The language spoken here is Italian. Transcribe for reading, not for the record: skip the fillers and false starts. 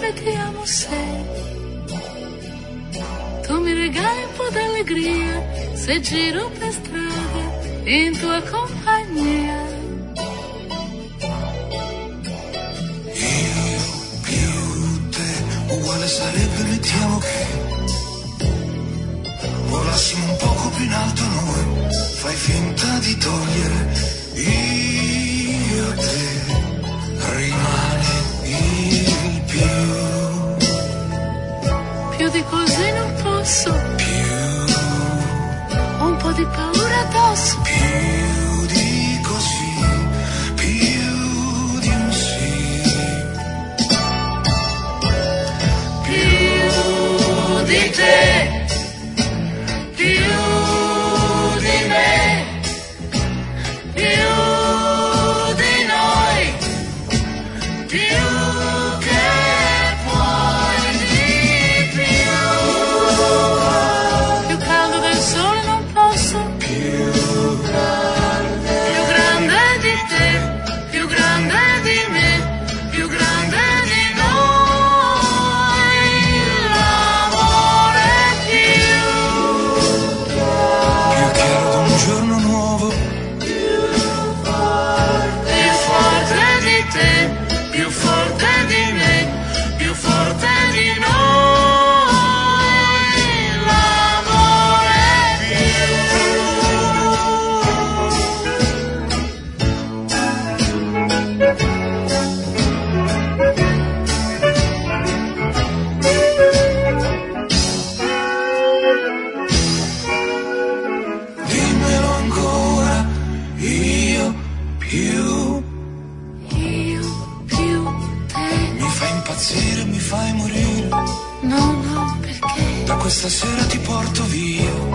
e ti amo sei. Tu mi regali un po' d'allegria se giro per strada in tua compagnia. Io più te uguale sarebbe, mettiamo che volassimo un poco più in alto noi, fai finta di togliere, io e te rimane il più di così non posso, un po' di paura addosso, più di così, più di un sì, più di te, più di me, più di noi, più che puoi di più. Più caldo del sole non posso, più grande di te, più grande di me, più grande di noi. L'amore più chiaro d'un giorno nuovo, più forte di te, più forte di me, più forte di noi. L'amore dimmelo ancora, io più te. mi fai impazzire, mi fai morire, No, perché da questa sera ti porto via.